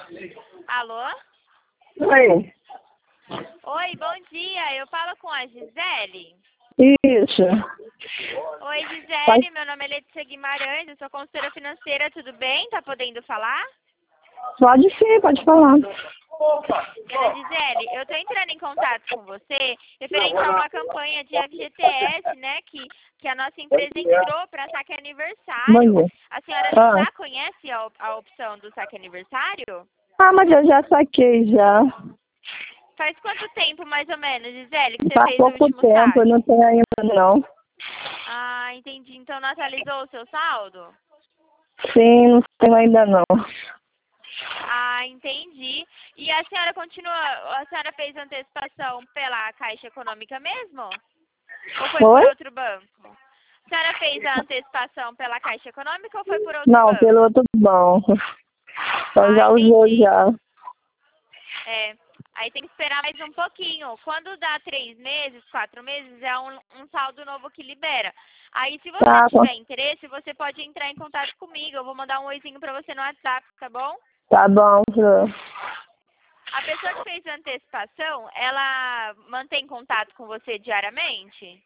Alô? Oi. Oi, bom dia. Eu falo com a Gisele. Isso. Oi, Pode, Gisele. Meu nome é Letícia Guimarães. Eu sou consultora financeira. Tudo bem? Tá podendo falar? pode sim, pode falar. Dona Gisele, eu tô entrando em contato com você referente a uma campanha de FGTS, né? Que a nossa empresa entrou para saque Bom aniversário. dia. A senhora Ah. já conhece a opção do saque aniversário? Mas eu já saquei já. Faz quanto tempo, mais ou menos, Gisele, que você Faz fez o pouco último tempo, eu saque? não tenho ainda não. Ah, entendi. Então não atualizou o seu saldo? Sim, não tenho ainda não. Ah, entendi. E a senhora a senhora fez antecipação pela Caixa Econômica mesmo? Ou foi por Oi? outro banco? A senhora fez a antecipação pela Caixa Econômica ou foi por outro Não, pelo banco? outro banco. Eu Ah, já usou entendi. já. É, aí tem que esperar mais um pouquinho. Quando dá 3 meses, 4 meses, é um saldo novo que libera. Aí, se você Tá, tiver interesse, você pode entrar em contato comigo. Eu vou mandar um oizinho pra você no WhatsApp, tá bom? tá bom, Flor. A pessoa que fez a antecipação, ela mantém contato com você diariamente?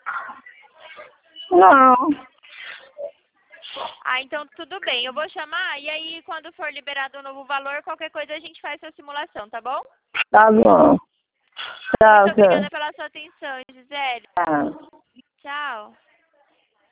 Não. Ah, então tudo bem. Eu vou chamar e aí quando for liberado o novo valor, qualquer coisa a gente faz a simulação, tá bom? Tá bom. Tchau, Muito Flor. obrigada pela sua atenção, Gisele. Tá. Tchau.